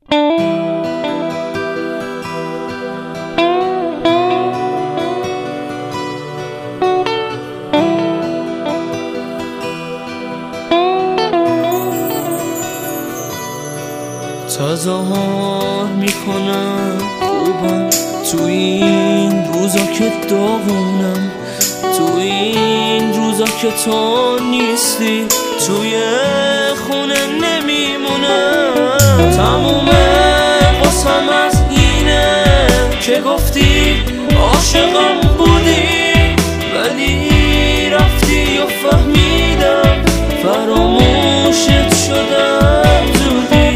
تظاهر میکنم خوبم تو این روزا که داغونم، تو این روزا که تو نیستی توی خونه نمیمونم. تموم قسم از اینه که گفتی عاشقم بودی ولی رفتی و فهمیدم فراموشت شدم زودی.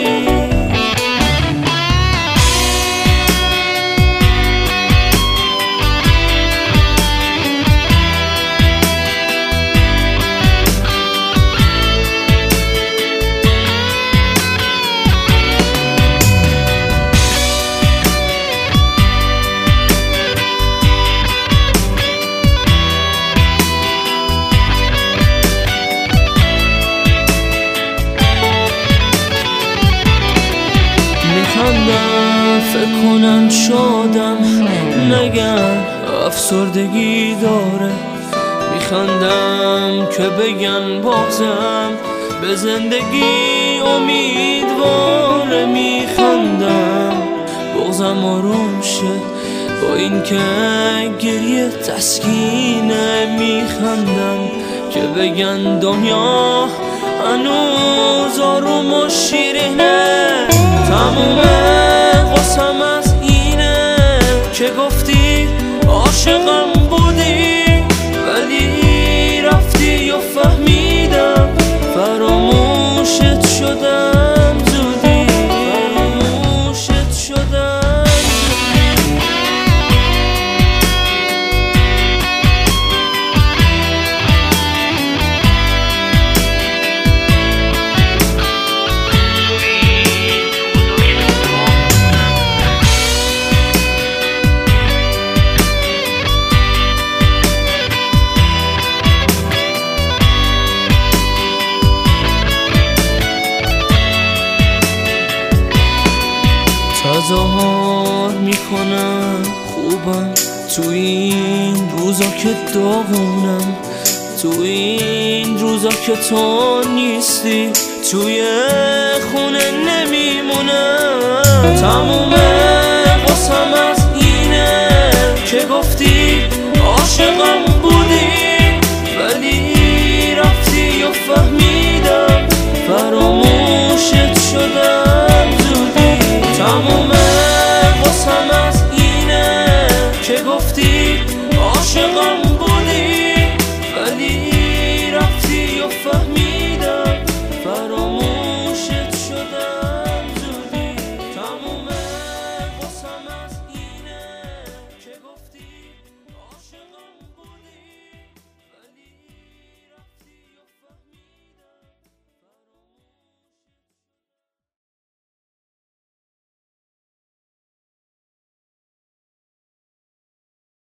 فکر کنن شادم نگن افسردگی داره، میخندم که بگن بازم به زندگی امیدواره، میخندم بغضم آروم شد با این که گریه تسکینه، میخندم که بگن دنیا هنوز آروم و شیرینه. تموم قسم از اینه که گفتی عاشقم بودی ولی رفتی و فهمیدم فراموشت شدم زودی، فراموشت شدم زودی. تظاهر میکنم خوبم تو این روزا که داغونم، تو این روزا که تو نیستی توی خونه نمیمونم. تموم قسم از اینه که گفتی عاشقم